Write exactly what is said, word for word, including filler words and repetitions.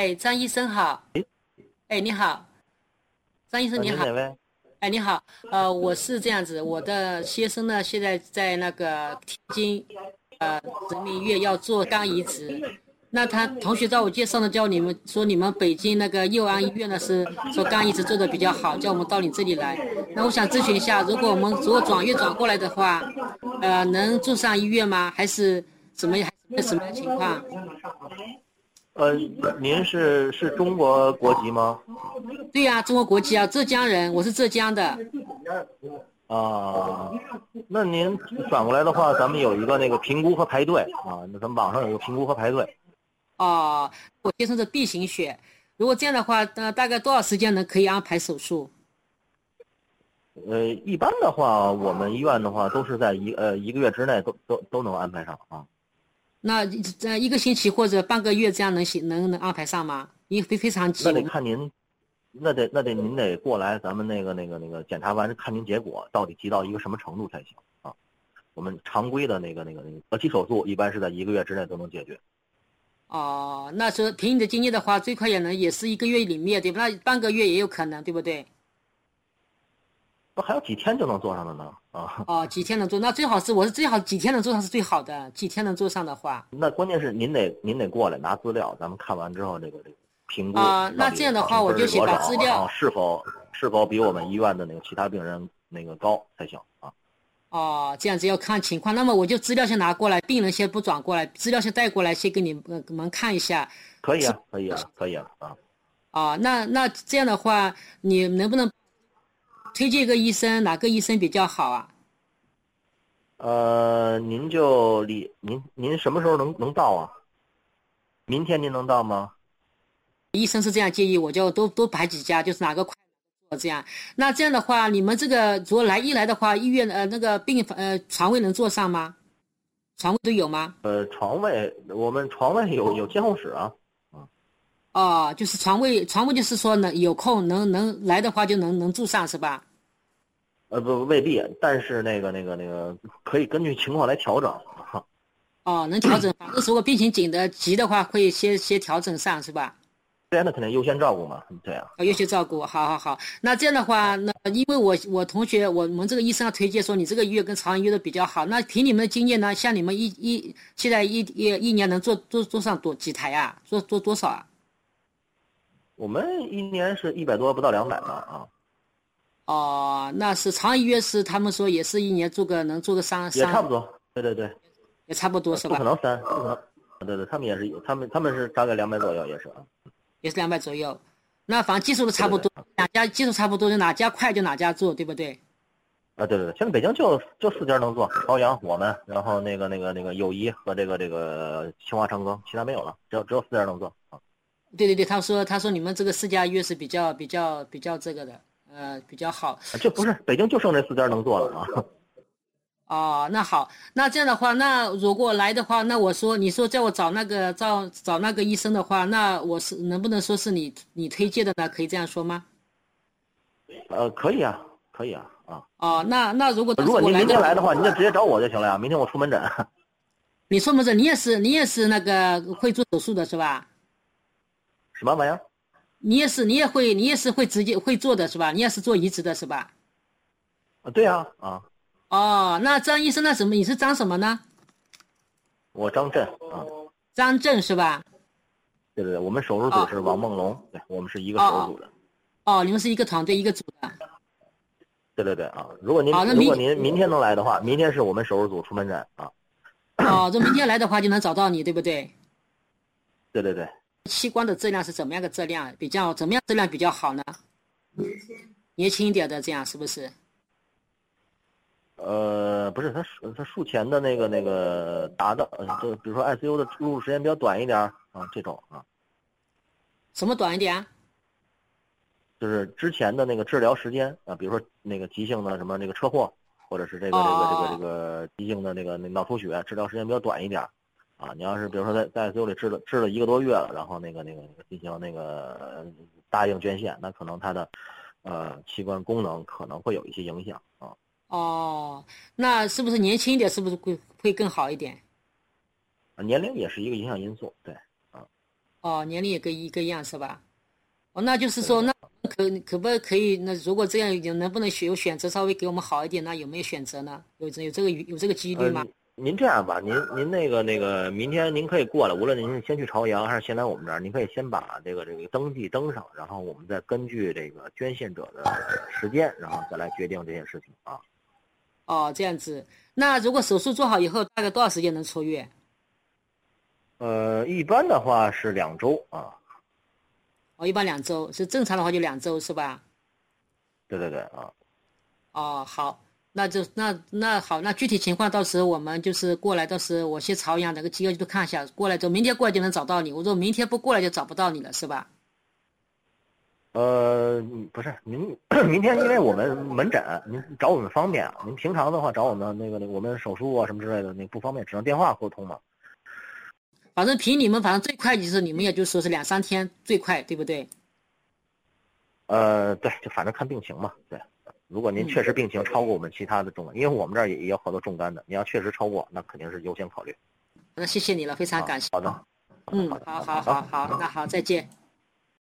哎，张医生好。哎，你好，张医生你好。 哪位？ 哎，你好。呃，我是这样子，我的先生呢，现在在那个天津，呃，人民医院要做肝移植。那他同学找我介绍呢，叫你们说你们北京那个佑安医院呢是说肝移植做的比较好，叫我们到你这里来。那我想咨询一下，如果我们如果转院转过来的话，呃，能住上医院吗？还是什么还是什么情况？ 呃，您是是中国国籍吗？ 对呀、啊，中国国籍啊，浙江人，我是浙江的。 啊，那您转过来的话，咱们有一个那个评估和排队啊，那咱们网上有个评估和排队。 哦，我先生是 B 型血，如果这样的话，呃，大概多少时间能可以安排手术？ 呃，一般的话，我们医院的话都是在一呃一个月之内都都都能安排上啊。 那呃一个星期或者半个月这样能行能能安排上吗？因为非常急。 那得看您，那得那得您得过来，咱们那个那个那个检查完看您结果到底急到一个什么程度才行啊。我们常规的那个那个那个择期手术一般是在一个月之内都能解决。 哦，那说凭你的经验的话，最快也能也是一个月里面，对吧？那半个月也有可能，对不对？ 不还有几天就能做上的呢？啊。 哦，几天能做，那最好是我是最好几天能做上是最好的，几天能做上的话。 那关键是您得您得过来拿资料，咱们看完之后这个这个评估啊、那这样的话我就先把资料、 啊、是否是否比我们医院的那个其他病人那个高才行啊。 哦，这样子要看情况，那么我就资料先拿过来，病人先不转过来，资料先带过来，先给你们你们看一下。 可以啊，可以啊，可以啊啊。 哦，那那这样的话，你能不能推荐一个医生，哪个医生比较好啊？ 呃，您就离您您什么时候能能到啊？明天您能到吗？ 医生是这样建议，我就多多排几家，就是哪个快做这样。那这样的话，你们这个如果来一来的话，医院呃那个病房呃床位能坐上吗？床位都有吗？ 呃，床位我们床位有有监护室啊。 哦，就是床位，床位就是说能有空能能来的话就能能住上是吧？ 呃不未必，但是那个那个那个可以根据情况来调整。 哦，能调整，反正如果病情紧的急的话，会先先调整上是吧？ 对啊，那肯定优先照顾嘛，对啊。 优先照顾，好好好。那这样的话，那因为我我同学我们这个医生要推荐说你这个医院跟朝阳医院的比较好，那凭你们的经验呢，像你们一一现在一一一年能做做做上多几台啊？做做多少啊？ 我们一年是一百多，不到两百嘛啊。 哦，那是朝阳医院是他们说也是一年做个能做个三三， 也差不多，对对对， 也差不多是吧？ 不可能三，不可能，对对，他们也是，他们他们是大概两百左右，也是啊， 也是两百左右。那反正技术都差不多，两家技术差不多，就哪家快就哪家做，对不对？ 啊对对对，现在北京就就四家能做，朝阳我们，然后那个那个那个友谊和这个这个清华长庚，其他没有了，只有只有四家能做啊。 对对对，他说他说你们这个四家医院是比较比较比较这个的，呃，比较好。 这不是北京就剩这四家能做了啊。 哦，那好，那这样的话，那如果来的话，那我说你说叫我找那个找找那个医生的话，那我是能不能说是你你推荐的呢？可以这样说吗？ 呃，可以啊，可以啊啊。 哦，那那如果如果您明天来的话， 话，您就直接找我就行了呀。明天我出门诊。 你说不是你也是你也是那个会做手术的是吧？ 什么玩意儿？ 你也是你也会你也是会直接会做的是吧？你也是做移植的是吧？ 啊，对啊啊。 哦，那张医生那什么你是张什么呢？ 我张震啊。 张震是吧？ 对对对，我们手术组是王梦龙，对，我们是一个手术组的。 哦，你们是一个团队一个组的。 对对对啊，如果您哦、 如果您明天能来的话，明天是我们手术组出门诊啊。 哦，这明天来的话就能找到你，对不对？ 对对对。 器官的质量是怎么样的质量？比较怎么样质量比较好呢？年轻一点的这样是不是？ 呃，不是，他他术前的那个那个达到，就比如说 I C U 的入住时间比较短一点啊，这种啊。 什么短一点啊？ 就是之前的那个治疗时间啊，比如说那个急性的什么那个车祸，或者是这个这个这个这个急性的那个那脑出血，治疗时间比较短一点啊。你要是比如说在在 I C U 里治了治了一个多月了，然后那个那个那个进行那个答应捐献，那可能它的呃器官功能可能会有一些影响啊。 哦，那是不是年轻一点是不是会会更好一点？ 年龄也是一个影响因素，对啊。 哦，年龄也跟一个样是吧？哦，那就是说，那可可不可以？那如果这样，有能不能选有选择稍微给我们好一点？那有没有选择呢？有有这个有这个几率吗？ 呃您这样吧，您您那个那个，明天您可以过来，无论您是先去朝阳还是先来我们这儿，您可以先把这个这个登记登上，然后我们再根据这个捐献者的时间，然后再来决定这件事情啊。 哦，这样子。那如果手术做好以后，大概多少时间能出院？ 呃，一般的话是两周啊。 哦，一般两周，是正常的话就两周是吧？ 对对对啊。 哦，好。那就那那好，那具体情况到时候我们就是过来，到时候我去朝阳哪个机构去看一下，过来之后明天过来就能找到你。我说明天不过来就找不到你了，是吧？ 呃，不是，您明天因为我们门诊，您找我们方便啊。您平常的话找我们那个那个我们手术啊什么之类的，那不方便，只能电话沟通嘛。 反正凭你们，反正最快就是你们也就说是两三天最快，对不对？ 呃，对，就反正看病情嘛，对。如果您确实病情超过我们其他的重肝，因为我们这儿也也有好多重肝的，你要确实超过，那肯定是优先考虑。 那谢谢你了，非常感谢。 好的。 嗯，好好好好，那好，再见。